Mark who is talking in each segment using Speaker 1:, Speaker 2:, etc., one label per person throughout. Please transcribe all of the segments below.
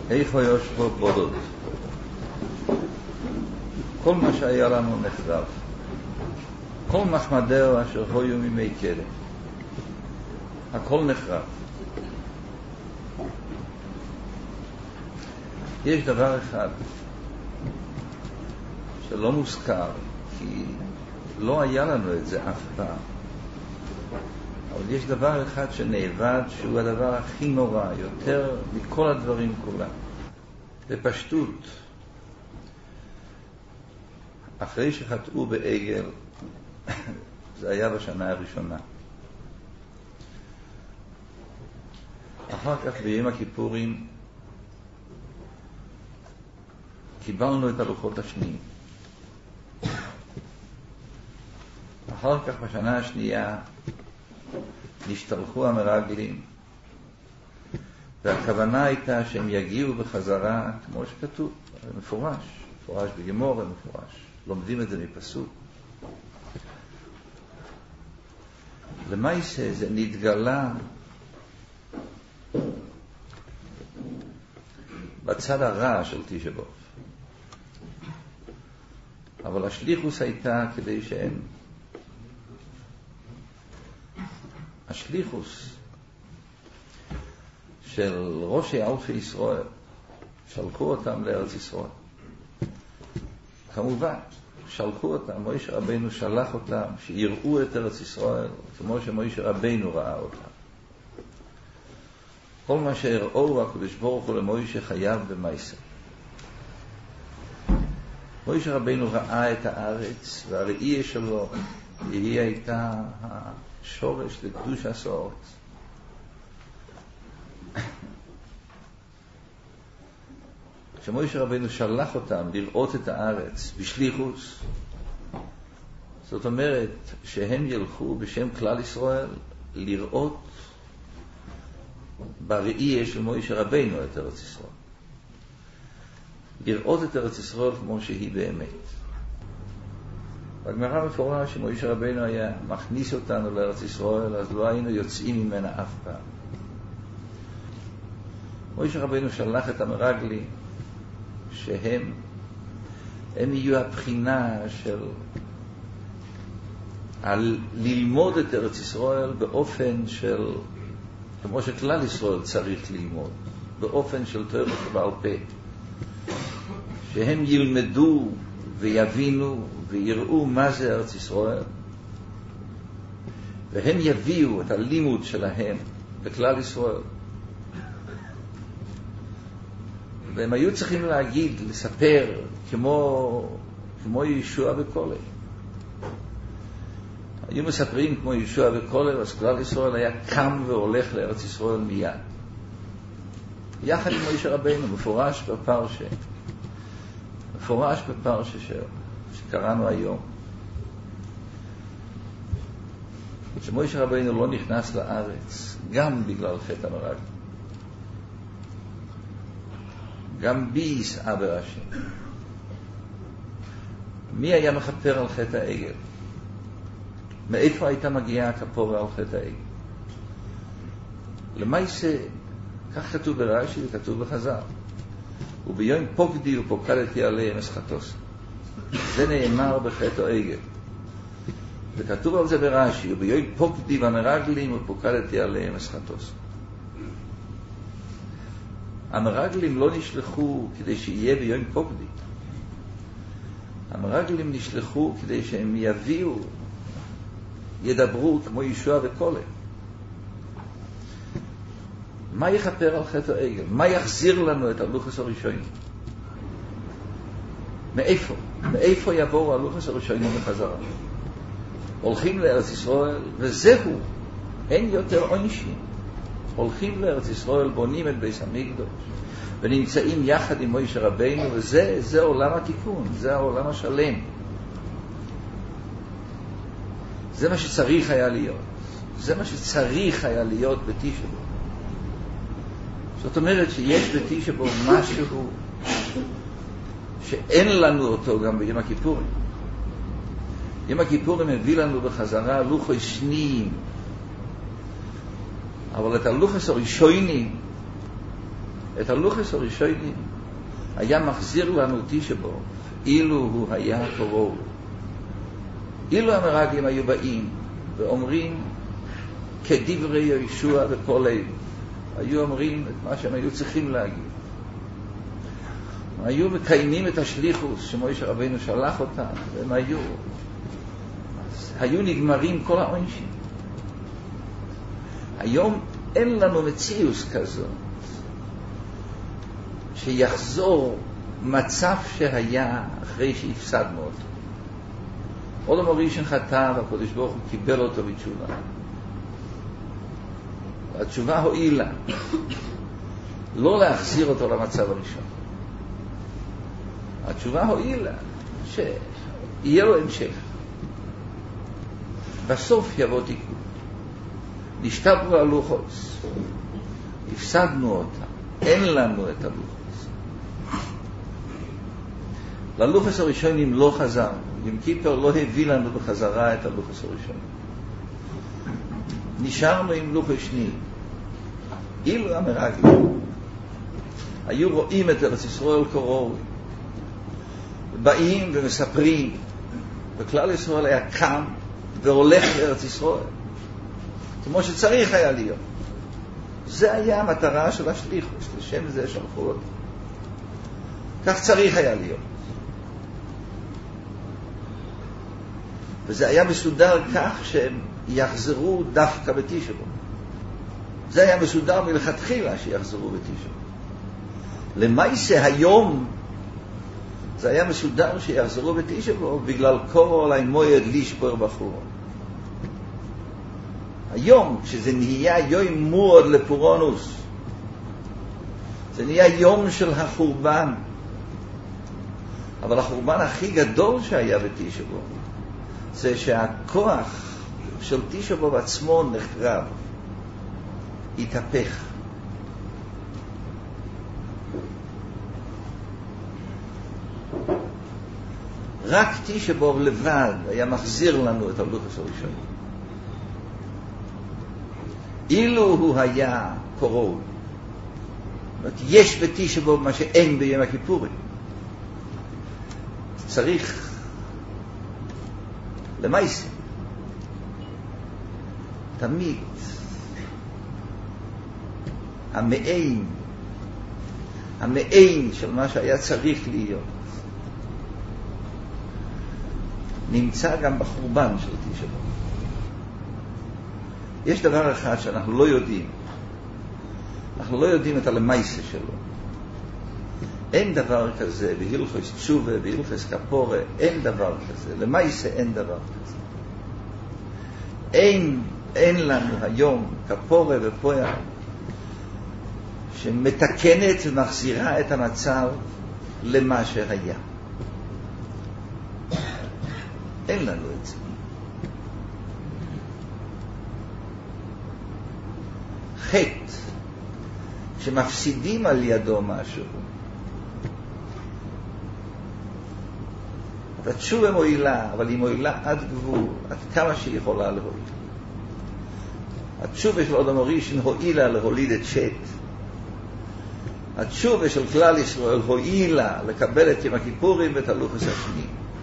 Speaker 1: איפה יושבו בודות. כל מה שהיה לנו נחרב. כל מחמדהו אשר היו מימי קדם. הכל נחרב. יש דבר אחד שלא מוזכר, כי לא היה לנו את זה אף פעם. אבל יש דבר אחד שנאבד, שהוא הדבר הכי נורא, יותר מכל הדברים כולם. בפשטות, אחרי שחטאו בעגל, זה היה בשנה הראשונה. אחר כך ביום הכיפורים קיבלנו את הלוחות השניים. אחר כך בשנה השנייה נשתלחו המרגלים, והכוונה הייתה שהם יגיעו בחזרה כמו שכתוב, מפורש בגמור, מפורש. לומדים את זה מפסוק. למעשה זה נתגלה בצד הרע של תשעה באב. אבל השליחוס הייתה כדי שהם השליחוס של ראשי אלפי ישראל שלחו אותם לארץ ישראל. כמובן שלחו אותם, מוישה רבינו שלח אותם שיראו את ארץ ישראל כמו שמוישה רבינו ראה אותם. כל מה שהראו הקדוש ברוך הוא למוישה חייב במעשה. מוישה רבינו ראה את הארץ, והראייה שלו היא הייתה השורש לקדוש הסורת. כשמוישה רבינו שלח אותם לראות את הארץ בשליחוס, זאת אומרת שהם ילכו בשם כלל ישראל לראות בראייה של מוישה רבינו את ארץ ישראל. לראות את ארץ ישראל כמו שהיא באמת. בגמרא מפורש שמוישה רבינו היה מכניס אותנו לארץ ישראל, אז לא היינו יוצאים ממנה אף פעם. מוישה רבינו שלח את המרגלים שהם יהיו הבחינה של ללמוד את ארץ ישראל באופן של כמו שכלל ישראל צריך ללמוד, באופן של תורה שבעל פה, שהם ילמדו ויבינו ויראו מה זה ארץ ישראל, והם יביאו את הלימוד שלהם בכלל ישראל. והם היו צריכים להגיד, לספר כמו ישוע וקולל. היו מספרים כמו ישוע וקולל, אז כלל ישראל היה קם והולך לארץ ישראל מיד. יחד עם מוישה רבינו, מפורש בפרשה שקראנו היום. שמוישה רבינו לא נכנס לארץ, גם בגלל חטא המרגלים. גם ביס אבר השם. מי היה מכפר על חטא העגל? מאיפה הייתה מגיעה הכפורה על חטא העגל? למעשה, כך כתוב ברש"י וכתוב בחז"ל. וביום פוקדי ופוקדתי עליהם מסחטוס. זה נאמר בחטא העגל. וכתוב על זה ברש"י, וביום פוקדי במרגלים ופוקדתי עליהם מסחטוס. המרגלים לא נשלחו כדי שיהיה ביום פוקדי. המרגלים נשלחו כדי שהם יביאו, ידברו כמו ישוע וקולל. מה יכפר על חטא העגל? מה יחזיר לנו את הלוחס הראשונים? מאיפה יבואו הלוחס הראשונים בחזרה? הולכים לארץ ישראל, וזהו, אין יותר עונשים. הולכים לארץ ישראל, בונים את בית המקדש, ונמצאים יחד עם מוישה רבינו, וזה עולם התיקון, זה העולם השלם. זה מה שצריך היה להיות. זה מה שצריך היה להיות בתשעה באב. זאת אומרת שיש בתשעה באב משהו שאין לנו אותו גם ביום הכיפורים. יום הכיפורים מביא לנו בחזרה לוחי שניים, אבל את הלוחס הראשונים את הלוחס הראשונים היה מחזיר לנו תשעה באב, אילו הוא היה קורא. אילו המרגלים היו באים ואומרים כדברי יהושע וכל אלו, היו אומרים את מה שהם היו צריכים להגיד, היו מקיימים את השליחוס שמשה רבינו שלח אותם, והם היו נגמרים כל העונשים. היום אין לנו מציאוס כזאת שיחזור מצב שהיה אחרי שהפסדנו אותו. עוד המורישן חטא והקדוש ברוך הוא קיבל אותו בתשובה. התשובה הועילה לא להחזיר אותו למצב הראשון. התשובה הועילה שיהיה לו המשך. בסוף יבוא תיקון. נשתברו הלוחות, הפסדנו אותם, אין לנו את הלוחות. ללוחס הראשונים לא חזר, יום כיפר לא הביא לנו בחזרה את הלוחס הראשונים. נשארנו עם לוחס שני. אילו המרגלים היו רואים את ארץ ישראל קוראים, באים ומספרים, וכלל ישראל היה קם והולך לארץ ישראל כמו שצריך היה להיות. זה היה המטרה של השליחוס, לשם זה שלחו אותו. כך צריך היה להיות. וזה היה מסודר כך שהם יחזרו דווקא בתשעה באב. זה היה מסודר מלכתחילה שיחזרו בתשעה באב. למעשה היום זה היה מסודר שיחזרו בתשעה באב בגלל כל המועד לשבור בחורבן. היום כשזה נהיה יום מועד לפורענוס, זה נהיה יום של החורבן. אבל החורבן הכי גדול שהיה בתשעה באב זה שהכוח של תשעה באב עצמו נחרב, התהפך. רק תשעה באב לבד היה מחזיר לנו את הלוחס הראשון. אילו הוא היה קורא, יש בתשעה באב מה שאין ביום הכיפורים. צריך למעשה תמיד המעין של מה שהיה צריך להיות נמצא גם בחורבן של תשעה באב. יש דבר אחד שאנחנו לא יודעים, אנחנו לא יודעים את הלמייסה שלו. אין דבר כזה בהלכות תשובה, בהלכות כפורה, אין דבר כזה. למייסה אין דבר כזה. אין לנו היום כפורה ופועל שמתקנת ומחזירה את המצב למה שהיה. אין לנו את זה. חטא שמפסידים על ידו משהו, התשובה מועילה, אבל היא מועילה עד גבול, עד כמה שהיא יכולה להוליד. התשובה של אדם הראשון הועילה להוליד את שת. התשובה של כלל ישראל הועילה לקבל את יום הכיפורים ואת הלוחס השני.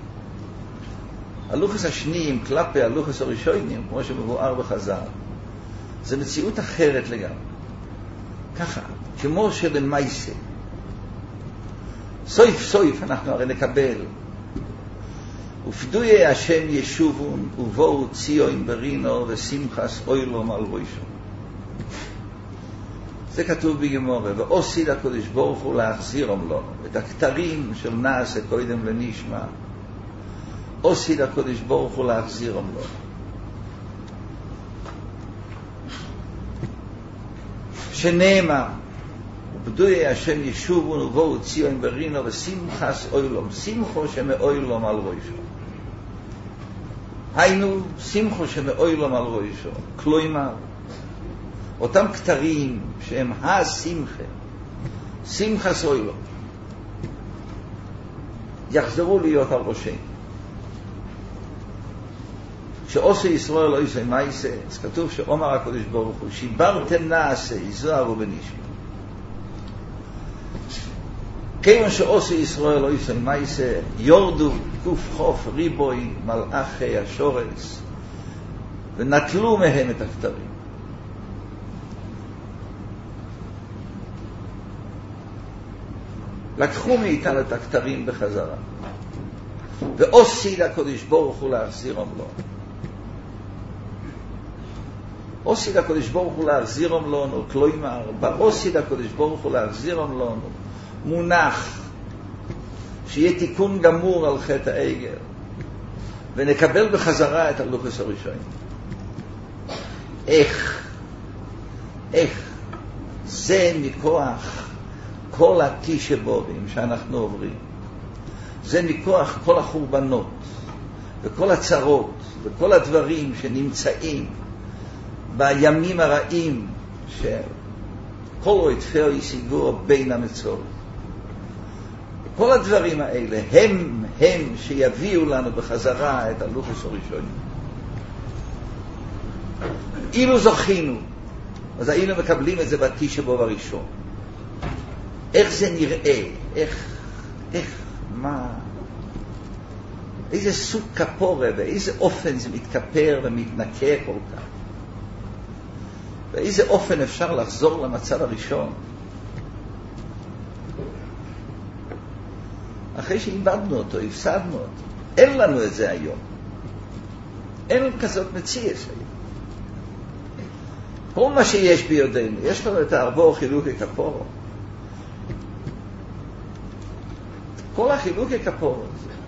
Speaker 1: הלוחס השניים כלפי הלוחס הראשונים, כמו שמבואר בחז"ל, זה מציאות אחרת לגמרי. ככה, כמו שלמעשה סוף אנחנו הרי נקבל ופדויי השם ישובון ובואו ציון ברינו ושמחס אוילום על ראשו. זה כתוב בגמרא, ועושה הקדוש ברוך הוא להחזירם לנו את הכתרים של נעשה קודם לנשמע. עושה הקדוש ברוך הוא להחזירם לנו. שנאמר ופדויי השם ישובון ובואו ציון ברינו ושמחס אוילום, שמחו שמאוילום על ראשו. היינו שמחו שמאוילום על ראשו, כלומר אותם כתרים שהם השמחה, שמחס אוילום, יחזרו להיות על ראשנו. שעושה ישראל לא יעשה מעשה, אז כתוב שאומר הקדוש ברוך הוא שיברתם נעשה יזוהרו בנשמה. כיוון שעושי ישראל לא יסוי מייסה, יורדו גוף חוף ריבוי מלאכי השורס, ונטלו מהם את הכתרים. לקחו מאיתנו את הכתרים בחזרה, ועושי לקודש ברוך הוא להחזירם לו. עושי לקודש ברוך הוא להחזירם לנו, כלומר, בעושי לקודש ברוך הוא להחזירם לנו, מונח שיהיה תיקון גמור על חטא העגל, ונקבל בחזרה את הלוקוס הראשון. איך זה מכוח כל התשבובים שאנחנו עוברים, זה מכוח כל החורבנות וכל הצרות וכל הדברים שנמצאים בימים הרעים שכל רודפי ישיגו בין המצור. כל הדברים האלה הם שיביאו לנו בחזרה את הלוקוס הראשון. אילו זוכינו, אז היינו מקבלים את זה בתשבוב הראשון. איך זה נראה? מה? איזה סוג כפורה, באיזה אופן זה מתכפר ומתנקה כל כך? באיזה אופן אפשר לחזור למצב הראשון? אחרי שאיבדנו אותו, הפסדנו אותו. אין לנו את זה היום. אין כזאת מציאות היום. כל מה שיש בידינו, יש לנו את הארבעה חילוקי כפורה. כל החילוקי כפורה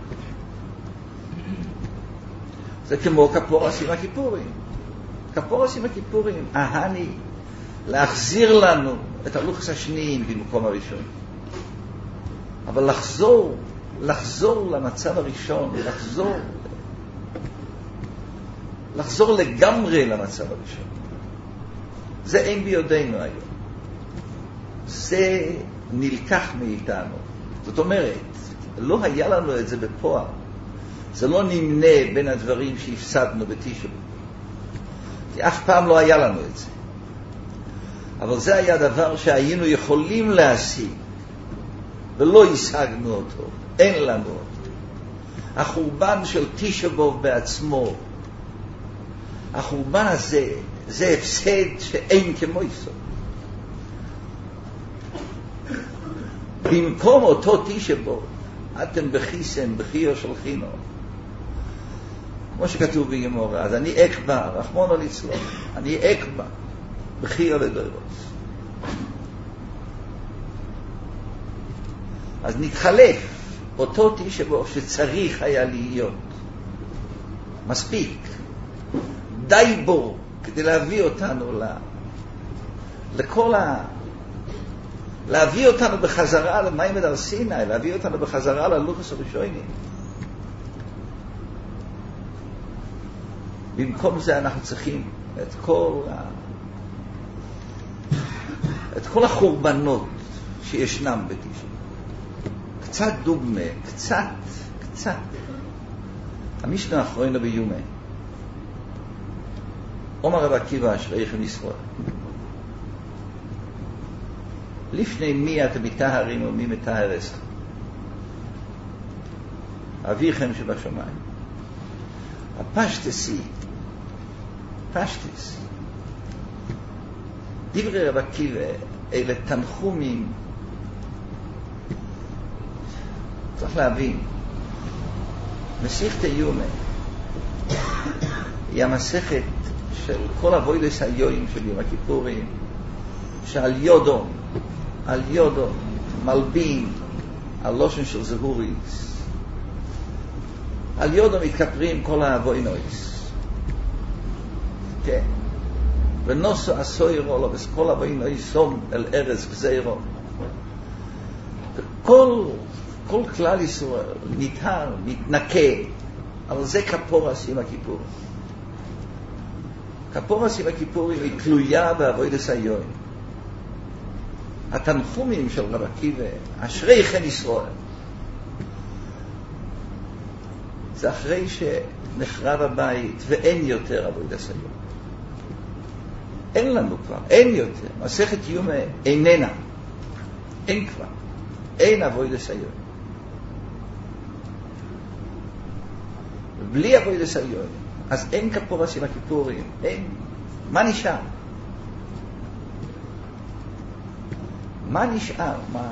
Speaker 1: זה כמו כפורס עם הכיפורים. כפורס עם הכיפורים, ההני, להחזיר לנו את הלוקוס השניים במקום הראשון. אבל לחזור למצב הראשון, לחזור לגמרי למצב הראשון. זה אין בידינו היום. זה נלקח מאיתנו. זאת אומרת, לא היה לנו את זה בפועל. זה לא נמנה בין הדברים שהפסדנו בתשבו. כי אף פעם לא היה לנו את זה. אבל זה היה דבר שהיינו יכולים להשיג, ולא השגנו אותו. אין לנו אותו. החורבן של תשבו בעצמו, החורבן הזה, זה הפסד שאין כמו יסוד. במקום אותו תשבו, אתם בכיסם, בחיו של חינו. כמו שכתוב בימורה, אז אני אקבע, רחמונו לצלוח, אני אקבע, בחיו לדורות. אז נתחלף אותו תשבו שצריך היה להיות. מספיק. די בו כדי להביא אותנו להביא אותנו בחזרה למים הר סיני, להביא אותנו בחזרה ללוקוס הראשונים. במקום זה אנחנו צריכים את כל החורבנות שישנם בתשבו. קצת דוגמה, קצת. המשנה האחרונה ביומה. אומר רב עקיבא אשריכם ישראל. לפני מי אתם מטהרים ומי מטהר אסכם? אביכם שבשמיים. הפשטסי, דברי רב עקיבא אלה תנחומים. צריך להבין, מסכת יומא היא המסכת של כל אבוידס היום של יום הכיפורים, שעל יודום מלבין על לושן של זהוריס, על יודום מתכפרים כל האבוינויס. כן, ונוסו הסוירו לו בסכל אבוינויסום אל ארץ גזירו. כל כלל ישראל נטהר, מתנקה, אבל זה כפורס עם הכיפור. כפורס עם הכיפורים היא תלויה בעבודת היום. התנחומים של רב עקיבא, אשריכם ישראל, זה אחרי שנחרב הבית ואין יותר עבודת היום. אין לנו כבר, אין יותר. מסכת יומא איננה, אין כבר. אין אבוידס היום. בלי אבוידס היום, אז אין כפורס עם הכיפורים, אין. מה נשאר? מה נשאר? מה?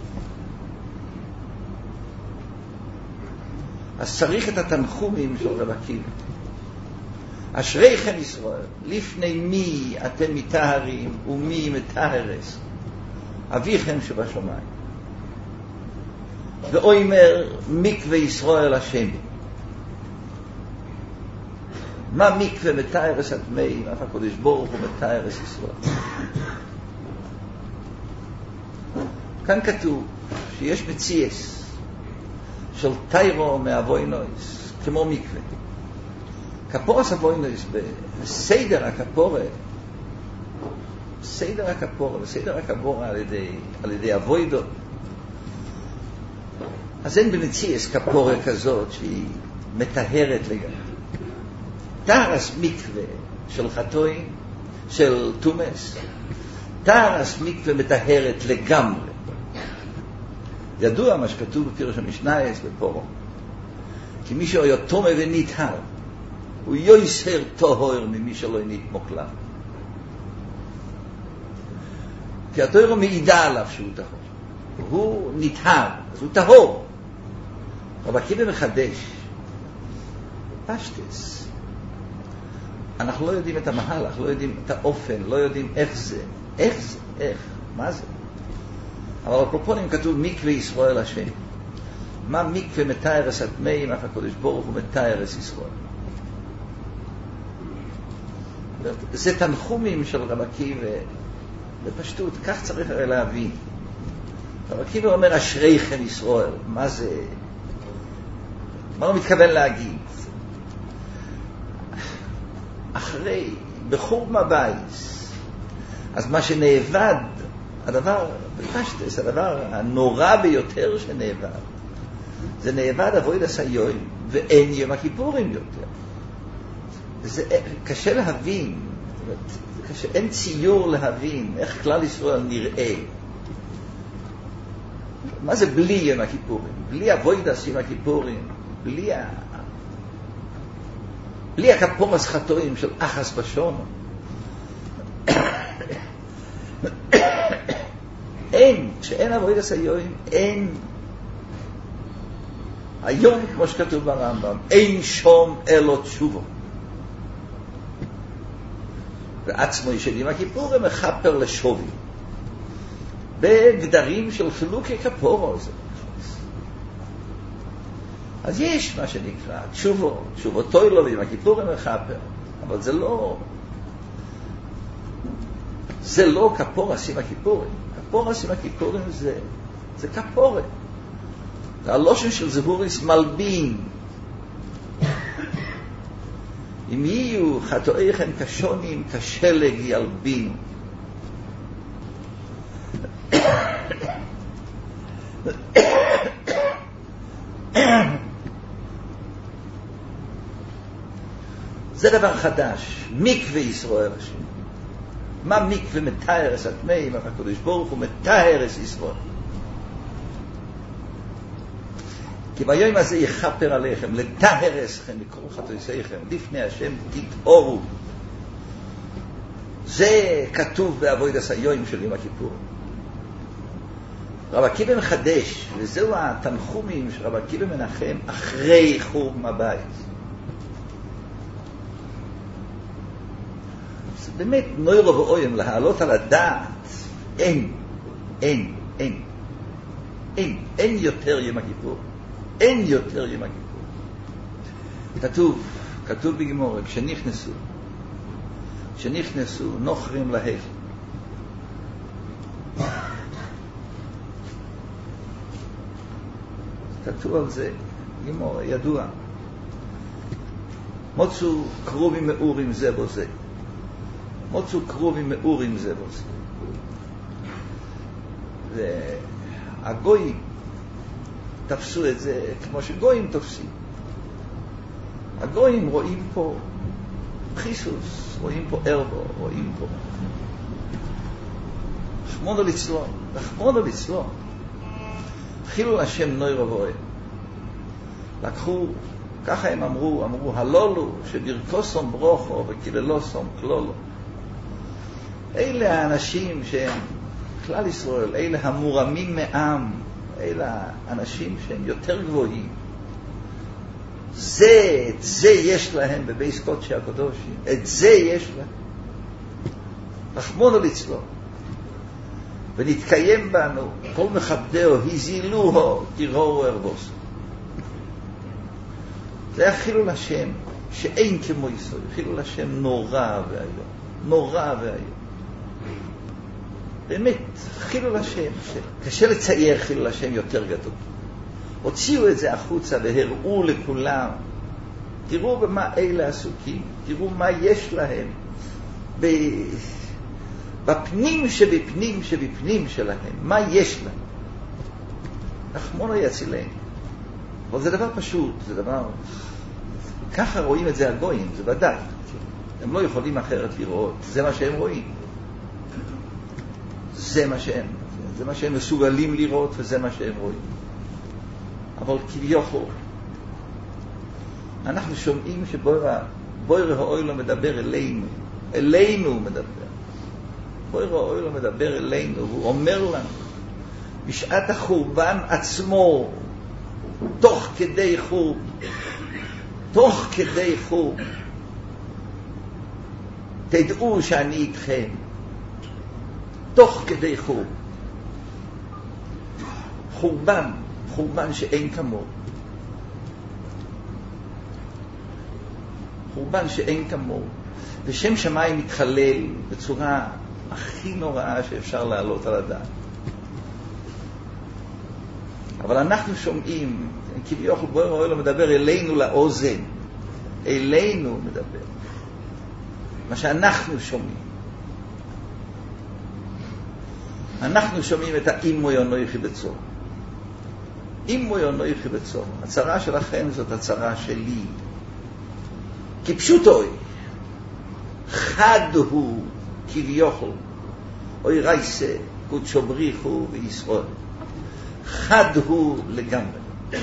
Speaker 1: אז צריך את התנחומים של רב עקיבא. אשריכם ישראל, לפני מי אתם מטהרים ומי מטהרס? אביכם שבשמיים. ואומר מקווה ישראל השם. מה מקווה מטהרס הטמאים? אף הקדוש ברוך הוא מטהרס ישראל. כאן כתוב שיש מציאס של טיירו מאבוינויס, כמו מקווה. כפורס אבוינויס בסדר הכפורה, בסדר הכפורה על ידי אבוידו. אז אין במציאס כפורה כזאת שהיא מטהרת לגמרי. טהרס מקווה של חטואים, של תומס, טהרס מקווה מטהרת לגמרי. ידוע מה שכתוב בפירוש המשנייס בפורו, כי מי שהוא תומה ונטהר, הוא יויסר טהור ממי שלא נתמוקלה. כי התורה מעידה עליו שהוא טהור. הוא נטהר, אז הוא טהור. רב עקיבא מחדש, פשטס. אנחנו לא יודעים את המהלך, לא יודעים את האופן, לא יודעים איך זה. איך? מה זה? אבל בפרופונים כתוב מקווה ישראל השם. מה מקווה מטהרס הטמאים? אף הקדוש ברוך הוא מטהרס ישראל. זה תנחומים של רב עקיבא בפשטות, כך צריך הרי להבין. רב עקיבא אומר אשריכם ישראל. מה זה? מה הוא מתכוון להגיד? אחרי, בחורבן הבית, אז מה שנאבד, הדבר, בפשטס, הדבר הנורא ביותר שנאבד, זה נאבד אבוידס היום, ואין יום הכיפורים יותר. זה קשה להבין, אין ציור להבין איך כלל ישראל נראה. מה זה בלי יום הכיפורים? בלי אבוידס יום הכיפורים, בלי הכפורס חטואים של אחס בשונו. אין, כשאין אבוידס היום, אין. היום, כמו שכתוב ברמב"ם, אין שום אלו תשובו. ועצמו ישלים הכיפורים מחפר לשווי. בגדרים של חילוקי כפורו זה. אז יש מה שנקרא תשובו טוילו ועם הכיפורים מחפר. אבל זה לא כפורס עם הכיפורים. כפורס עם הכיפורים זה כפורת. זה הלושן של זהוריס מלבין. אם יהיו חטואיכם כשונים כשלג ילבין. זה דבר חדש, מקווה ישראל השם. מה מקווה מטהרס הטמאים? הקדוש ברוך הוא מטהרס ישראל. כי ביום הזה יחפר עליכם, לטהרסכם, לקרוא חטאיכם, לפני השם תתעורו. זה כתוב באבוידס היום של יום הכיפור. רב עקיבא מחדש, וזהו התנחומים של רב עקיבא מנחם אחרי חורבן הבית. זה באמת נוירו ואוים להעלות על הדעת. אין יותר יום הכיפור. אין יותר יום הכיפור. כתוב בגמרא, כשנכנסו נוחרים להיכל. כתוב על זה, גמרא, ידוע. מוצאו קרובים מאורים זה בו זה. מוצאו קרובים מאורים זה בו זה. והגויים תפסו את זה כמו שגויים תופסים. הגויים רואים פה חיסוס, רואים פה ארבו, רואים פה רחמונו ליצלון. חילול השם נוירו ואוהב. לקחו, ככה הם אמרו הלולו שברכוסום ברוכו וקיללוסום כלולו. אלה האנשים שהם כלל ישראל, אלה המורמים מעם, אלה האנשים שהם יותר גבוהים. את זה יש להם בבייס קודשי הקדושים, את זה יש להם. רחמונו לצלו. ונתקיים בנו, כל מכבדהו, הזילוהו, תיראו ארבוס. זה היה חילול השם, שאין כמו ישראל, חילול השם נורא והיום, נורא והיום. באמת, חילול השם, קשה לצייר חילול השם יותר גדול. הוציאו את זה החוצה והראו לכולם. תראו במה אלה עסוקים, תראו מה יש להם בפנים שבפנים שבפנים שלהם, מה יש להם. רחמונו יצילנו. אבל זה דבר פשוט, זה דבר... ככה רואים את זה הגויים, זה ודאי. הם לא יכולים אחרת לראות, זה מה שהם רואים. זה מה שהם מסוגלים לראות וזה מה שהם רואים. אבל כביכול אנחנו שומעים שבויר האוילו מדבר אלינו מדבר. בויר האוילו מדבר אלינו, והוא אומר לנו בשעת החורבן עצמו, תוך כדי חורבן, תדעו שאני איתכם. תוך כדי חורבן שאין כמוהו. חורבן שאין כמוהו. ושם שמיים מתחלל בצורה הכי נוראה שאפשר לעלות על הדעת. אבל אנחנו שומעים, כביכול בורא העולם מדבר אלינו לאוזן. אלינו מדבר. מה שאנחנו שומעים. אנחנו שומעים את האימו יונויכי בצור. אימו יונויכי בצור. הצרה שלכם זאת הצרה שלי. כי פשוטוי. חד הוא כביכול. אוי רייסה, קודשו בריחו וישראל. חד הוא לגמרי.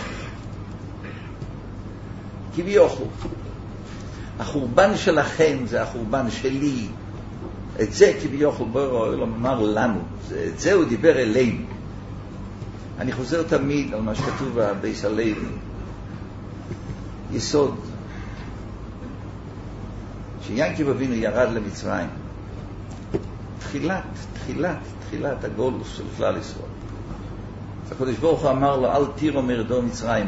Speaker 1: כביכול. החורבן שלכם זה החורבן שלי. את זה כביכול בורא העולם אמר לנו. את זה הוא דיבר אלינו. אני חוזר תמיד על מה שכתוב בבייס הלוי. יסוד. שיעקב אבינו ירד למצרים. תחילת הגולוס של כלל ישראל. הקדוש ברוך הוא אמר לו, אל תירו מרדו מצרימה.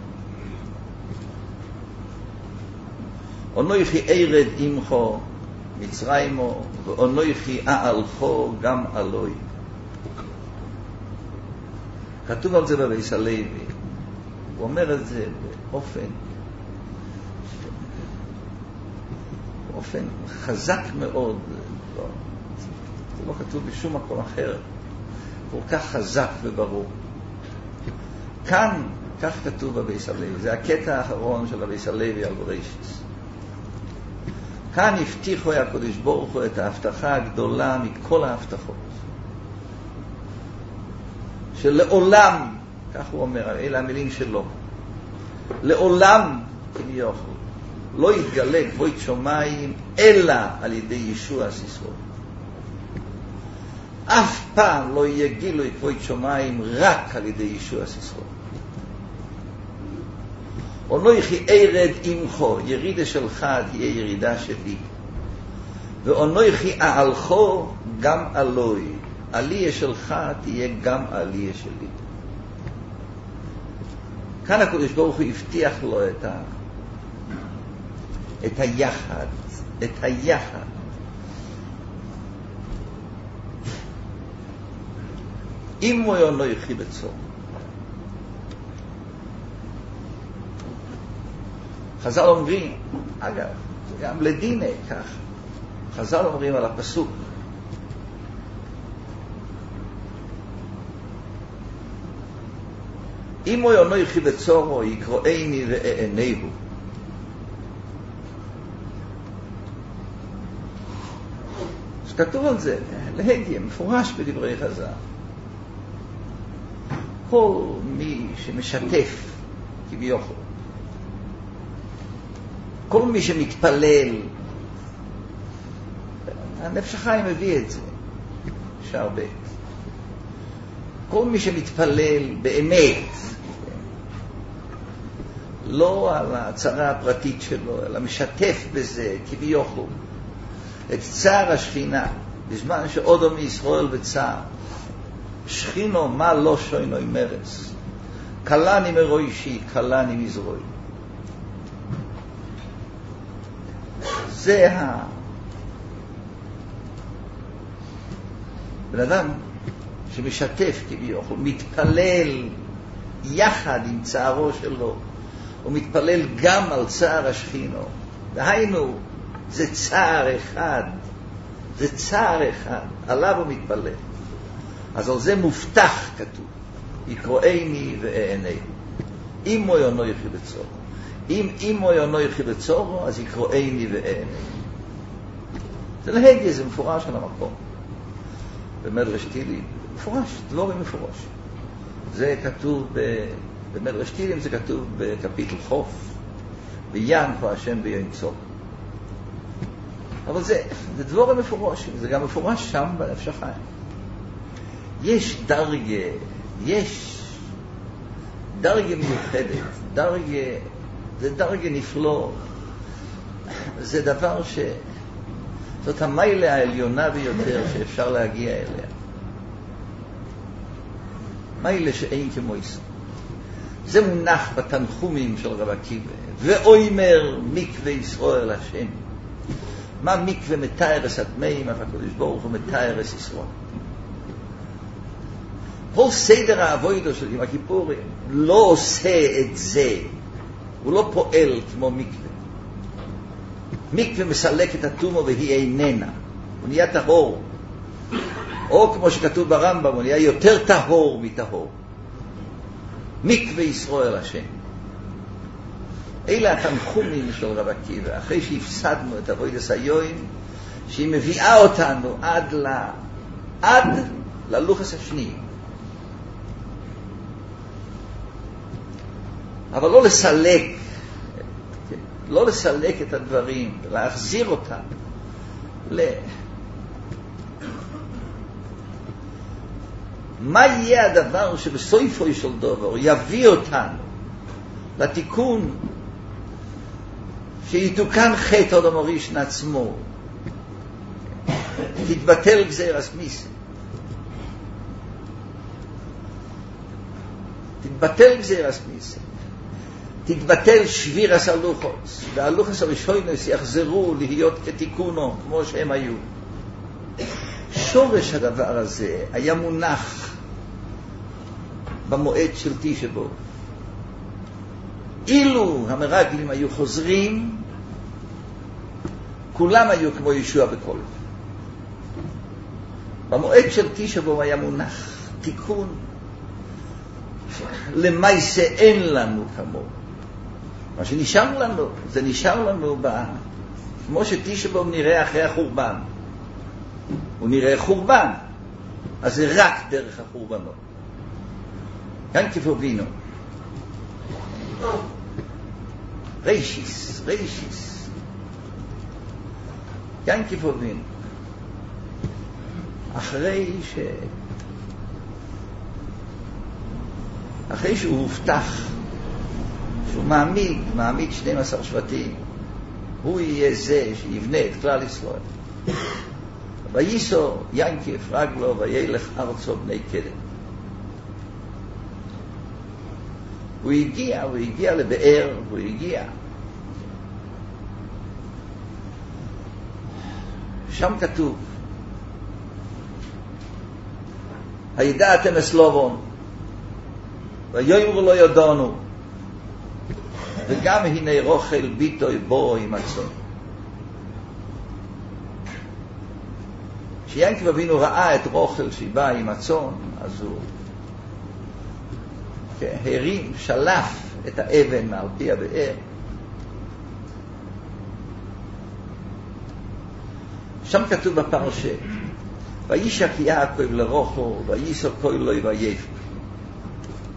Speaker 1: אונויכי ארד עמכו מצרימו, ואונויכי אעלכו גם אלוהי. כתוב על זה בבייס הלוי. הוא אומר את זה באופן חזק מאוד. זה לא כתוב בשום מקום אחר. כל כך חזק וברור. כאן, כך כתוב בבייס הלוי. זה הקטע האחרון של הבייס הלוי על בראשיס. כאן הבטיחו הקדוש ברוך הוא את ההבטחה הגדולה מכל ההבטחות. שלעולם, כך הוא אומר, אלה המילים שלו, לעולם כביכול לא יתגלה כבוד שמיים אלא על ידי ישוע ישראל. אף פעם לא יהיה גילוי כבוד שמיים רק על ידי ישוע ישראל. אונויכי ארד עמכו, ירידה שלך תהיה ירידה שלי. ואונויכי אעלכו גם אלוהי, עליה שלך תהיה גם עליה שלי. כאן הקדוש ברוך הוא הבטיח לו את היחד. אם אונויכי בצור. חז"ל אומרים, אגב, גם לדינה כך, חז"ל אומרים על הפסוק, אם אונויכי בצורו יקראני ואענהו. אז כתוב על זה, להגיע, מפורש בדברי חז"ל. כל מי שמשתף כביכול, כל מי שמתפלל, הנפש החיים מביא את זה, שהרבה. כל מי שמתפלל באמת, לא על הצרה הפרטית שלו, אלא משתף בזה כביכול את צער השכינה, בזמן שעודו מישראל בצער, שכינו מה לא שוינו עם מרס, קלני מרוישי, קלני מזרוי. זה בן אדם שמשתף כביכול, מתפלל יחד עם צערו שלו, הוא מתפלל גם על צער השכינו. דהיינו, זה צער אחד, זה צער אחד, עליו הוא מתפלל. אז על זה מובטח כתוב, יקרואני ואענה. אם מו ינויכי בצורו. אם מו ינויכי בצורו, אז יקרואני ואענה. זה להגיה, זה מפורש על המקום. במדרש תהילים, מפורש, דבורים מפורש. זה כתוב במדרש תהילים, זה כתוב בקפיטל חוף, בינקו השם ביינצור. אבל זה דבורים מפורשים, זה גם מפורש שם בנפש החיים. יש דרגה מיוחדת, זה דרגה נפלא, זה דבר זאת המיילה העליונה ביותר שאפשר להגיע אליה. מיילה שאין כמו ישראל. זה מונח בתנחומים של רב עקיבא, ואוימר מקווה ישראל השם. מה מקווה מתאר את הטמאים, אף הקדוש ברוך הוא מתאר את ישראל. כל סדר העבודה של יום הכיפורים לא עושה את זה, הוא לא פועל כמו מקווה. מקווה מסלק את הטומאה והיא איננה, הוא נהיה טהור, או כמו שכתוב ברמב"ם, הוא נהיה יותר טהור מטהור. מקווה ישראל השם. אלה התנחומים של רב עקיבא, אחרי שהפסדנו את עבודת היום, שהיא מביאה אותנו עד ללוחס השני. אבל לא לסלק את הדברים, להחזיר אותם מה יהיה הדבר שבסופו של דבר יביא אותנו לתיקון, שיתוקן חטא אדם הראשון עצמו, תתבטל גזירת מיסים, תתבטל שבירת הלוחות, והלוחות הראשונים יחזרו להיות כתיקונו כמו שהם היו. שורש הדבר הזה היה מונח במועד של תשעה באב. אילו המרגלים היו חוזרים, כולם היו כמו ישוע בכל. במועד של תשעה באב היה מונח תיקון למעשה אין לנו כמו. מה שנשאר לנו, זה נשאר לנו כמו שתשעה באב נראה אחרי החורבן. הוא נראה חורבן, אז זה רק דרך החורבנות. כאן כפובינו. ריישיס. כאן כפובינו. אחרי שהוא הובטח, שהוא מעמיד 12 שבטים, הוא יהיה זה שיבנה את כלל ישראל. וייסו ינקף רגלו וילך ארצו בני קדם. הוא הגיע לבאר, שם כתוב, הידעתם אסלובון, ויאמרו לא ידענו, וגם הנה רוכל ביטוי בו עם הצאן. כשיעקב אבינו ראה את רוכל שבא עם הצאן, אז הוא הרים, שלף את האבן מעל פי הבאר. שם כתוב בפרשה, וישק יעקב לרוכל, וייסו קולו ויפק.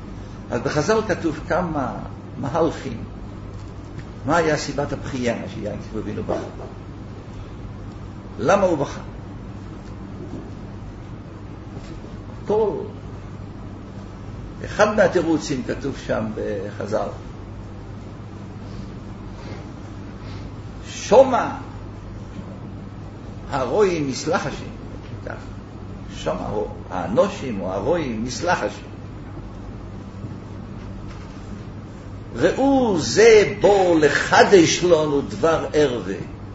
Speaker 1: אז בחז"ל כתוב כמה מהלכים, מה היה סיבת הבכייה שיעקב אבינו בכה. למה הוא בכה? כל אחד מהתירוצים כתוב שם בחז"ל, שומע הרועים מסלח השם, כך שומע האנושים או הרועים מסלח השם, ראו זה בו לחדש לנו דבר ערווה.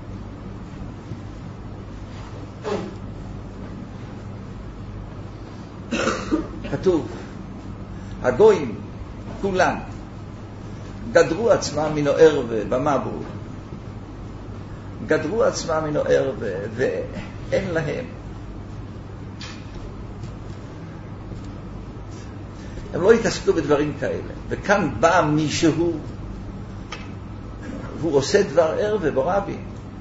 Speaker 1: כתוב הגויים כולם גדרו עצמם מן הערווה במבול, גדרו עצמם מן הערווה ואין להם, הם לא התעסקו בדברים כאלה. וכאן בא מישהו והוא עושה דבר ערווה ברבי,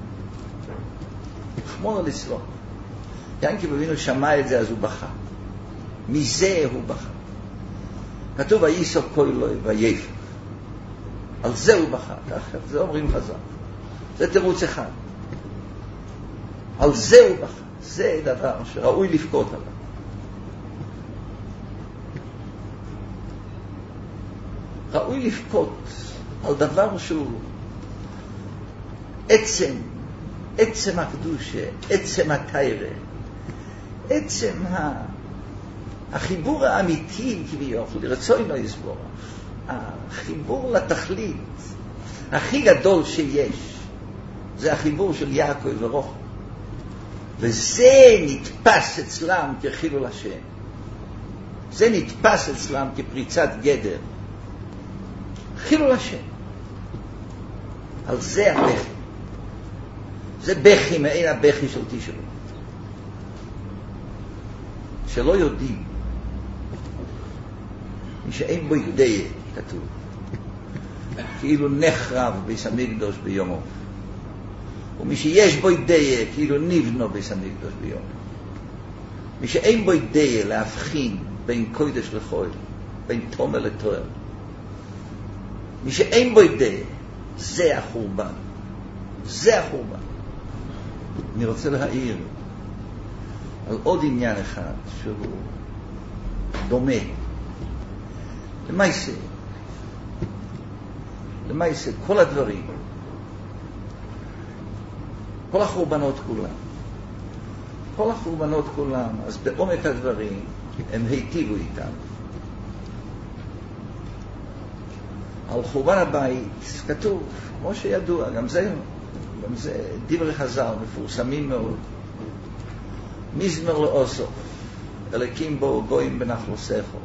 Speaker 1: חמור לצלו. יעקב אבינו שמע את זה אז הוא בכה, מזה הוא בכה. כתוב וייסוק קולו וייפק, על זה הוא בכה. ככה זה אומרים חז"ל, זה תירוץ אחד, על זה הוא בכה. זה דבר שראוי לבכות עליו. ראוי לבכות על דבר שהוא עצם הקדושה, עצם התיירה, עצם החיבור האמיתי כביכול לרצונו יסבורך, החיבור לתכלית הכי גדול שיש, זה החיבור של יעקב ורוחל, וזה נתפס אצלם כחילול השם, זה נתפס אצלם כפריצת גדר, חילול השם. על זה הבכי, זה בכי מעין הבכי של תשעה, שלא יודעים, מי שאין בו ידע, כתוב כאילו נחרב בית המקדש ביומו, ומי שיש בו ידע כאילו נבנו בית המקדש ביומו. מי שאין בו ידע להבחין בין קודש לחול, בין תומר לתואר, מי שאין בו ידע, זה החורבן, זה החורבן. אני רוצה להעיר על עוד עניין אחד שהוא דומה. למעשה כל הדברים, כל החורבנות כולם, אז בעומק הדברים הם היטיבו איתם. על חורבן הבית כתוב, כמו שידוע, גם זה דברי חז"ל מפורסמים מאוד, מזמר לאוסוף אלוקים בו גויים בנחל סכו,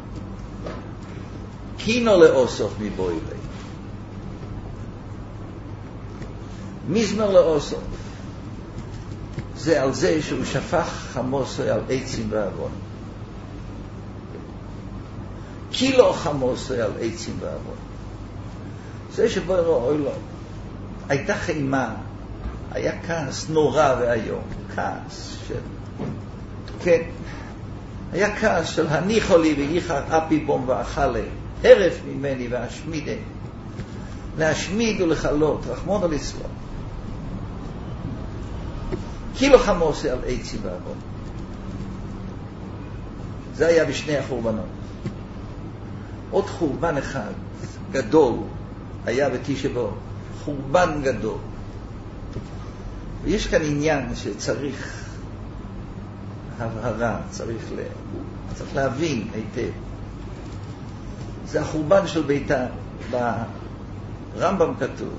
Speaker 1: קינו לאוסוף מבוי לי. מזמר לאוסוף זה על זה שהוא שפך חמוסו על עצים ועוון, קילו חמוסו על עצים ועוון. זה שבו רואי לו הייתה חימה, היה כעס נורא והיום, כעס של, כן, היה כעס של הניחו לי ואיחר אפי בום ואכלה, הרף ממני ואשמידה, להשמיד ולחלות, רחמון על אצלו. קילו חמוסי על עצי ועוון. זה היה בשני החורבנות. עוד חורבן אחד גדול היה בתשעה באב, חורבן גדול. ויש כאן עניין שצריך הבהרה, צריך להבין היטב. זה החורבן של ביתר. ברמב"ם כתוב,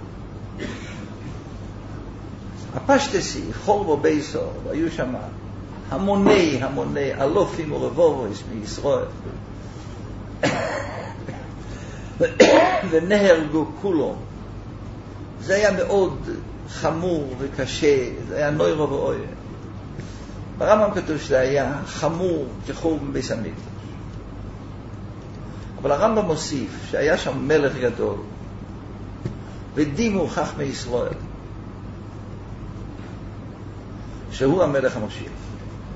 Speaker 1: הפשטסי, חורבו בייסור, והיו שם המוני אלופים ורבובויס מישראל, ונהרגו כולו. זה היה מאוד חמור וקשה, זה היה נוירו ואוי. ברמב"ם כתוב שזה היה חמור כחורבן בית המקדש. אבל הרמב"ם מוסיף שהיה שם מלך גדול, ודימו חכמי ישראל, שהוא המלך המשיח,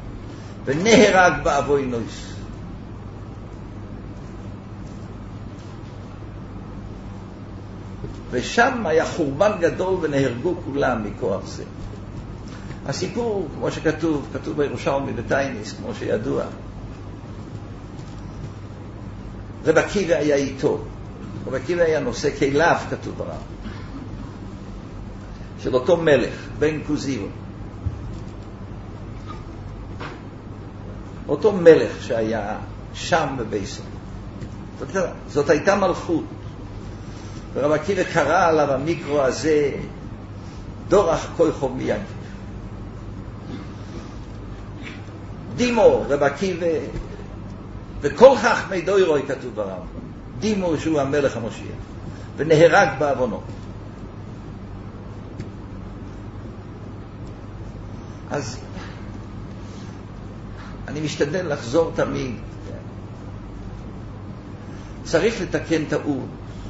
Speaker 1: ונהרג באבוי נויס. ושם היה חורבן גדול ונהרגו כולם מכוח זה. הסיפור, כמו שכתוב, כתוב בירושלמי בטייניס, כמו שידוע. רב עקיבא היה איתו. רב עקיבא היה נושא כליו, כתוב ברם. של אותו מלך, בן כוזיבו. אותו מלך שהיה שם בביסו. זאת הייתה מלכות. ורב עקיבא קרא עליו המיקרו הזה דורח כויכו מיינקי. דימו רב עקיבא וכל חכמי דוירוי כתוב ברמב"ם. דימו שהוא המלך המשיח ונהרג בעוונו. אז אני משתדל לחזור תמיד. צריך לתקן טעות.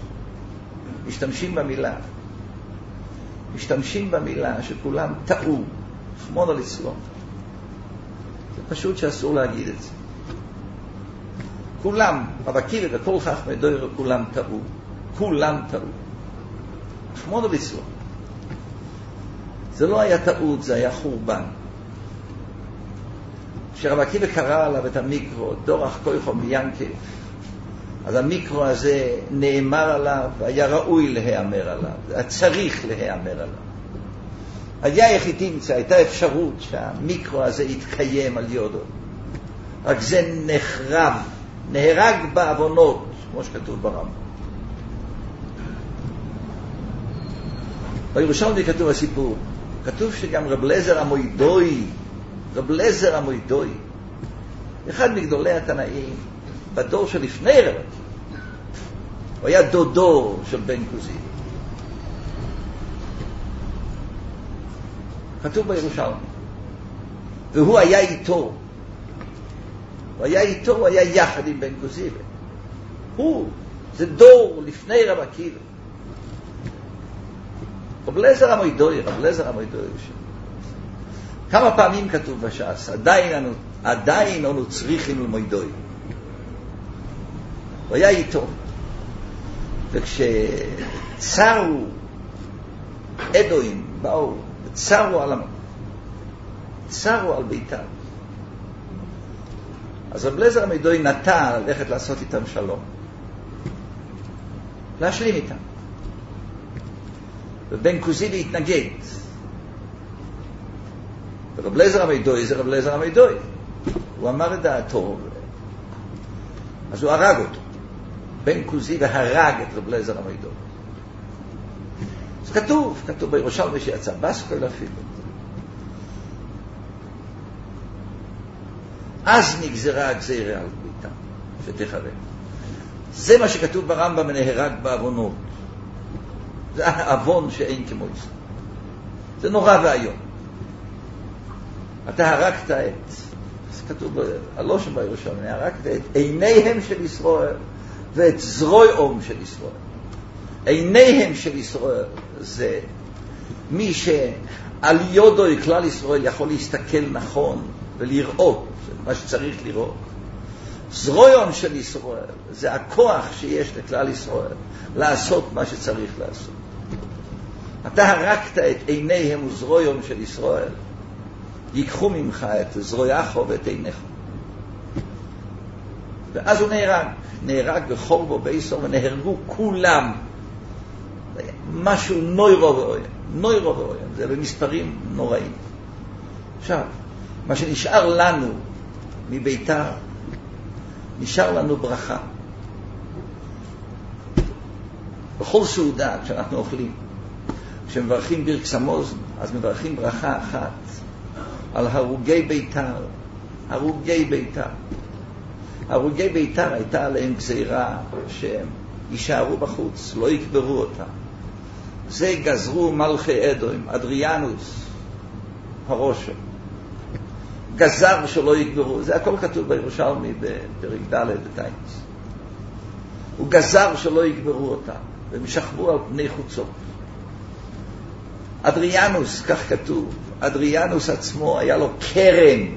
Speaker 1: משתמשים במילה שכולם טעו, חמון על אצלו. זה פשוט שאסור להגיד את זה. כולם, רב עקיבא וכל חכמי דוירו, כולם טעו. חמון על אצלו. זה לא היה טעות, זה היה חורבן. כשרב עקיבא קרא עליו את המיקרו, דורח כויכו מיינקי, אז המיקרו הזה נאמר עליו, היה ראוי להיאמר עליו, היה צריך להיאמר עליו. היה יחיתימצא, הייתה אפשרות שהמיקרו הזה יתקיים על יודו. רק זה נחרב, נהרג בעוונות, כמו שכתוב ברמב"ם. בירושלמי כתוב הסיפור, כתוב שגם רב אליעזר המוידוי, אחד מגדולי התנאים, בדור שלפני רב עקיבא, הוא היה דודו של בן כוזיבו. כתוב בירושלמי. והוא היה איתו. הוא היה יחד עם בן כוזיבו. זה דור לפני רב עקיבא. רב אליעזר המוידוי. כמה פעמים כתוב בש"ס, עדיין אנו צריכים למוידוי. הוא היה איתו. וכשצרו אדוים באו וצרו על ביתם, אז רב אליעזר המוידוי נטה ללכת לעשות איתם שלום, להשלים איתם, ובן כוזיבו התנגד. ורב אליעזר המוידוי זה רב אליעזר המוידוי, הוא אמר את דעתו, אז הוא הרג אותו. בן כוזיבו הרג את רב אליעזר המוידוי. אז כתוב בירושלמי שיצא בסקול אפילו. אז נגזרה הגזירה על ביתם, שתחרב. זה מה שכתוב ברמב"ם, נהרג בעוונות. זה העוון שאין כמו ישראל. זה נורא ואיום. אתה הרגת אז כתוב הלושן בירושלמי, הרגת את עיניהם של ישראל ואת זרועם של ישראל. עיניהם של ישראל זה מי שעל יודו כלל ישראל יכול להסתכל נכון ולראות מה שצריך לראות. זרועם של ישראל זה הכוח שיש לכלל ישראל לעשות מה שצריך לעשות. אתה הרגת את עיניהם וזרועם של ישראל, ייקחו ממך את זרועך ואת עיניך. ואז הוא נהרג בחורבו ביסו, ונהרגו כולם. משהו נוירו ואוים, זה במספרים נוראים. עכשיו, מה שנשאר לנו מביתר, נשאר לנו ברכה. בכל סעודה כשאנחנו אוכלים, כשמברכים בירק סמוזן, אז מברכים ברכה אחת על הרוגי ביתר. הרוגי ביתר הייתה עליהם גזירה שהם יישארו בחוץ, לא יקברו אותם. זה גזרו מלכי אדוים, אדריאנוס הראשו, גזר שלא יקברו. זה הכל כתוב בירושלמי בפרק ד' בטיינס. הוא גזר שלא יקברו אותם, והם שכבו על פני חוצות. אדריאנוס, כך כתוב, אדריאנוס עצמו היה לו קרן.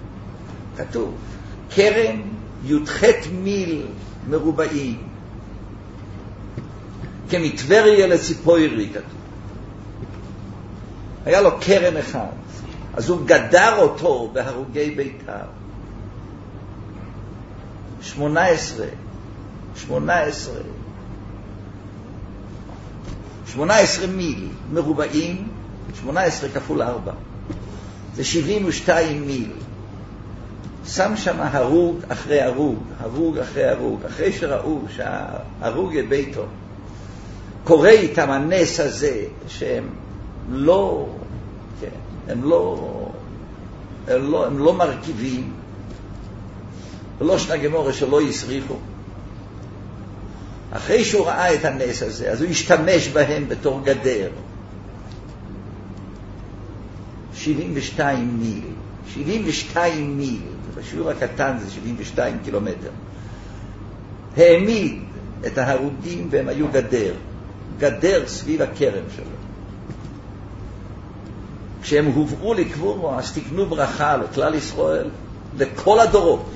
Speaker 1: כתוב, קרן י"ח מיל מרובעים. כמטבריה לציפורי כתוב. היה לו קרן אחד, אז הוא גדר אותו בהרוגי ביתר. 18 מיל מרובעים, 18 כפול 4 זה 72 מיל. שם שם הרוג אחרי הרוג, הרוג אחרי הרוג, אחרי שראו שהרוג ביתו קורא איתם הנס הזה שהם לא, כן, הם לא מרכיבים, ולא שנה גמורה שלא יסריחו. אחרי שהוא ראה את הנס הזה, אז הוא השתמש בהם בתור גדר. 72 מיל, 72 מיל, בשיעור הקטן זה 72 קילומטר. העמיד את ההרוגים והם היו גדר סביב הקרן שלו. כשהם הובאו לקבורו, אז תקנו ברכה לכלל ישראל, לכל הדורות.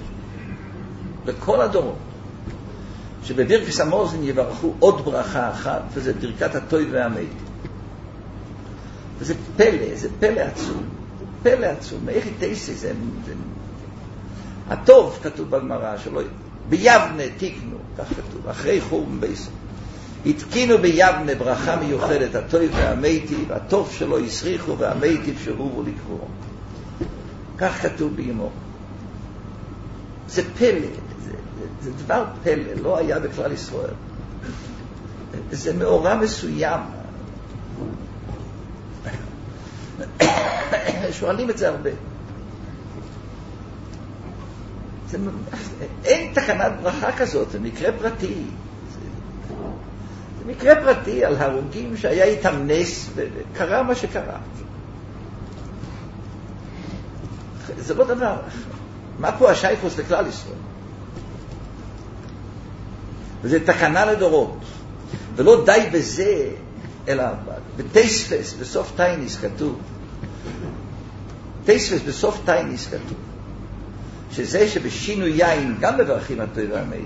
Speaker 1: שבברכת המאזן יברכו עוד ברכה אחת, וזה ברכת הטוב והמת. וזה פלא עצום, איך יתעשה זה? הטוב כתוב בגמרא שלו, ביבנה תקנו, כך כתוב, אחרי חורבן בית. התקינו ביבנה ברכה מיוחדת, הטוב והמתי, והטוב שלו יסריחו והמתי שרובו לקבורו. כך כתוב בימור. זה פלא, זה דבר פלא, לא היה בכלל ישראל. זה מאורע מסוים. שואלים את זה הרבה. אין תקנת ברכה כזאת, זה מקרה פרטי. זה מקרה פרטי על הרוגים שהיה איתם נס וקרה מה שקרה. זה לא דבר. מה פה השייכוס לכלל ישראל? וזה תקנה לדורות. ולא די בזה, אלא בתייספס, בסוף טייניס כתוב. תייספס בסוף טייניס כתוב. שזה שבשינו יין גם מברכים הטוב והמתי.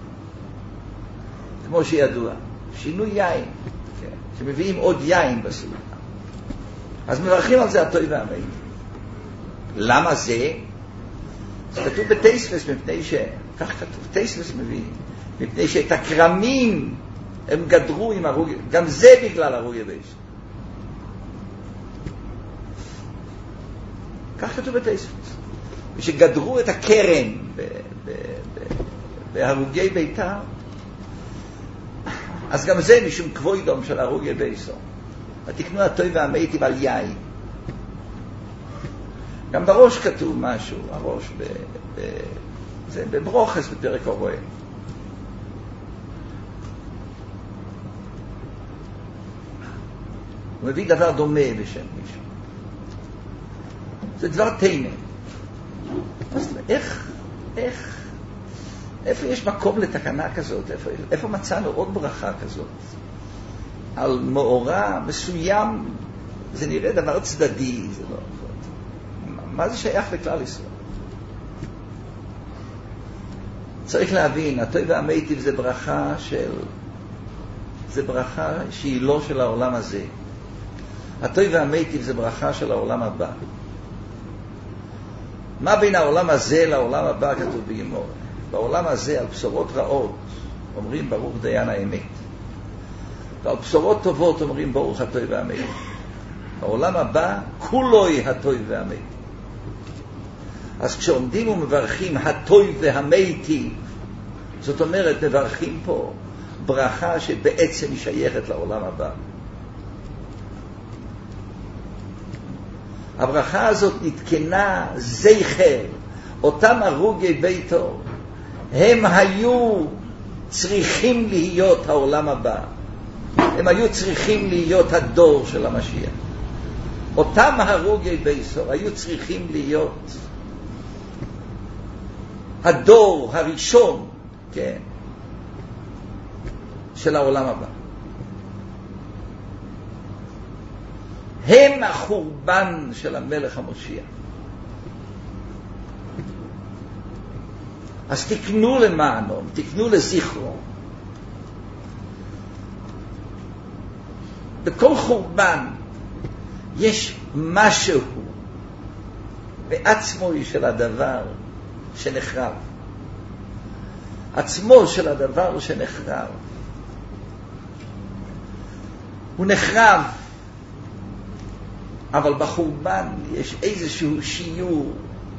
Speaker 1: כמו שידוע. שינו יין. כן, שמביאים עוד יין בסעודה. אז מברכים על זה הטוב והמתי. למה זה? זה כתוב בתייספס מפני כך כתוב, תייספס מביא. מפני שאת הקרמים הם גדרו עם הרוג, גם זה בגלל הרוג יבש. כך כתוב בתייספס. ושגדרו את הקרן בהרוגי ביתר, אז גם זה משום כבוידום של הרוגי ביתר. ותקנו הטוב והמתי ועל יין. גם בראש כתוב משהו, הראש זה בברוכס בפרק הרואה. הוא מביא דבר דומה בשם מישהו. זה דבר תימן. איפה יש מקום לתקנה כזאת? איפה מצאנו עוד ברכה כזאת? על מאורע מסוים, זה נראה דבר צדדי, זה לא. מה זה שייך לכלל ישראל? צריך להבין, הטוב והמתי זה ברכה שהיא לא של העולם הזה. הטוב והמתי זה ברכה של העולם הבא. מה בין העולם הזה לעולם הבא כתוב בימור? בעולם הזה על בשורות רעות אומרים ברוך דיין האמת. ועל בשורות טובות אומרים ברוך הטוב והמתי. בעולם הבא כולוי הטוב והמתי. אז כשעומדים ומברכים הטוב והמתי, זאת אומרת מברכים פה ברכה שבעצם היא שייכת לעולם הבא. הברכה הזאת נתקנה זכר, אותם הרוגי ביתו, הם היו צריכים להיות העולם הבא. הם היו צריכים להיות הדור של המשיח. אותם הרוגי ביתו היו צריכים להיות הדור הראשון, כן, של העולם הבא. הם החורבן של המלך המשיח. אז תקנו למענו, תקנו לזכרו. בכל חורבן יש משהו בעצמו של הדבר שנחרב. עצמו של הדבר שנחרב. הוא נחרב, אבל בחורבן יש איזשהו שיעור.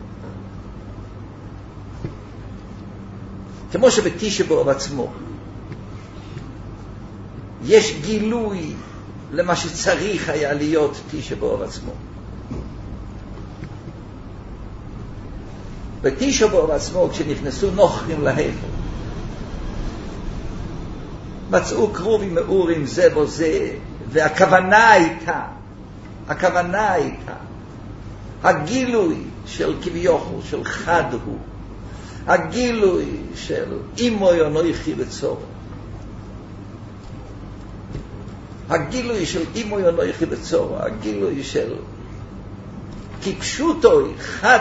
Speaker 1: כמו שבתשעה באב עצמו יש גילוי למה שצריך היה להיות תשעה באב עצמו. בתשעה באב עצמו, כשנכנסו נוכרים להיכל, מצאו קרובים מאורים זה בו זה, והכוונה הייתה הגילוי של כביכול, של חד הוא, הגילוי של אימו יונויכי בצורו, הגילוי של אימו יונויכי בצורו, הגילוי של כפשוטוי, חד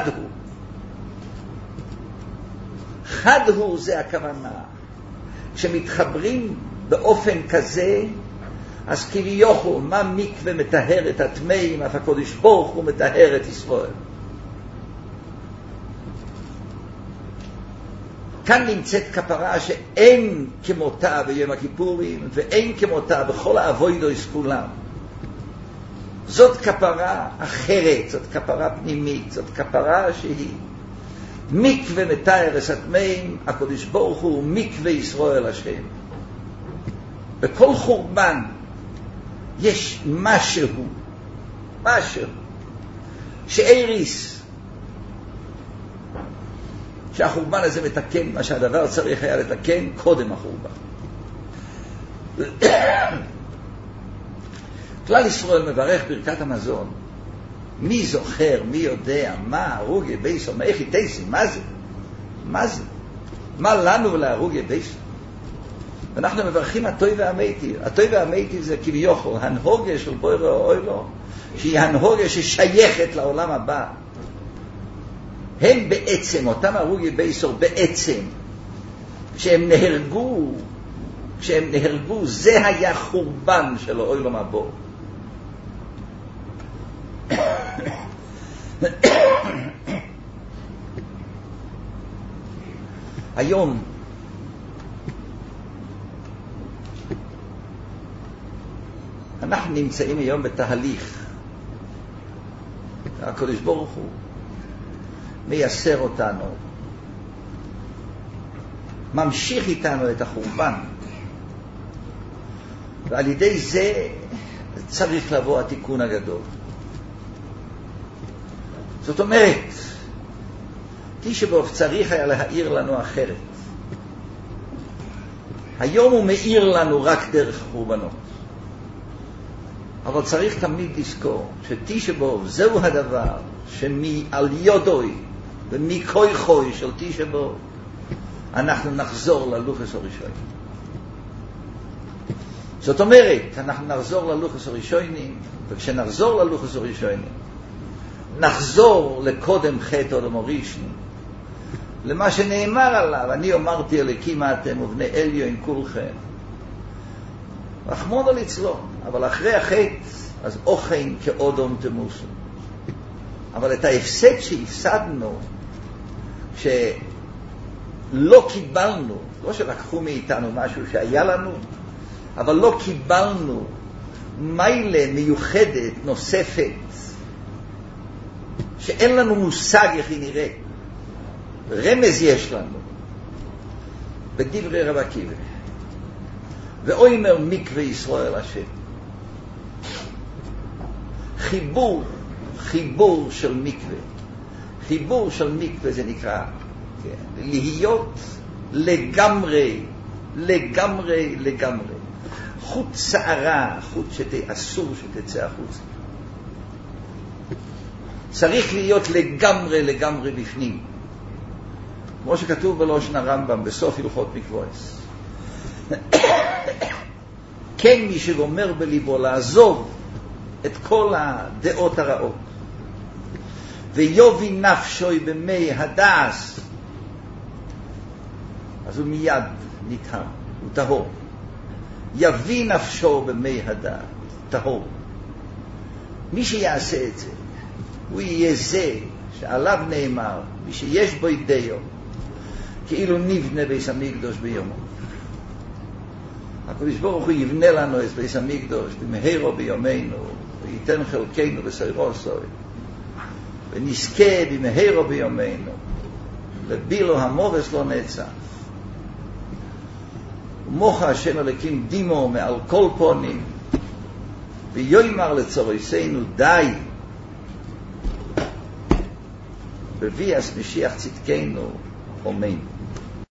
Speaker 1: הוא זה הכוונה. כשמתחברים באופן כזה, אז כביכול מה מקווה מטהר את הטמאים, אף הקודש ברוך הוא מטהר את ישראל. כאן נמצאת כפרה שאין כמותה ביום הכיפורים, ואין כמותה בכל האבוידוס כולם. זאת כפרה אחרת, זאת כפרה פנימית, זאת כפרה שהיא מקווה מטהר את הטמאים, הקודש ברוך הוא מקווה ישראל השם. בכל חורבן יש משהו שאיריס, שהחורבן הזה מתקן מה שהדבר צריך היה לתקן קודם החורבן. כלל ישראל מברך ברכת המזון. מי זוכר, מי יודע, מה הרוגי בייסו, מה איך יתייסי, מה זה? מה לנו ולהרוגי בייסו? ואנחנו מברכים הטוי והמתי. הטוי והמתי זה כביכול הנהוגה של בורא האוילו, שהיא הנהוגה ששייכת לעולם הבא. הם בעצם, אותם הרוגי בייסו בעצם, כשהם נהרגו, זה היה חורבן של האוילו מבוא. היום אנחנו נמצאים היום בתהליך. הקדוש ברוך הוא מייסר אותנו, ממשיך איתנו את החורבן, ועל ידי זה צריך לבוא התיקון הגדול. זאת אומרת, תשעה באב צריך היה להאיר לנו אחרת. היום הוא מאיר לנו רק דרך חורבנות. אבל צריך תמיד לזכור שתשעה באב זהו הדבר שמעל יודוי ומכוחוי של תשעה באב אנחנו נחזור ללוחס הראשון. זאת אומרת, אנחנו נחזור ללוחס הראשונים, וכשנחזור ללוחס הראשונים נחזור לקודם חטא אדם הראשון, למה שנאמר עליו, אני אמרתי אליקים אתם ובני עליון כולכם, רחמונו ליצלון. אבל אחרי החטא אז אוכן כאודום תמוסו. אבל את ההפסד שהפסדנו, שלא קיבלנו, לא שלקחו מאיתנו משהו שהיה לנו, אבל לא קיבלנו מיילה מיוחדת נוספת שאין לנו מושג איך היא נראה. רמז יש לנו בדברי רב עקיבא, ואומר מקווה ישראל השם. חיבור של מקווה. חיבור של מקווה זה נקרא להיות לגמרי. חוט שערה, חוט אסור שתצא החוצה. צריך להיות לגמרי בפנים. כמו שכתוב בלושן הרמב"ם בסוף הלכות מקווס. כן, מי שגומר בליבו לעזוב את כל הדעות הרעות ויובי נפשוי במי הדעס, אז הוא מיד נטהר, הוא טהור. יביא נפשו במי הדעת, טהור. מי שיעשה את זה, הוא יהיה זה שעליו נאמר, מי שיש בו ידיו, כאילו נבנה בית המקדוש ביומו. הקדוש ברוך הוא יבנה לנו את בית המקדוש במהרה ביומנו, וייתן חלקנו בסיירוסוי, ונזכה במהרה ביומנו, לבילו המורס לא נצח. ומוחה השם אלוקים דימו מעל כל פונים, ויאמר לצוריסנו די, בביאס משיח צדקנו, אמן.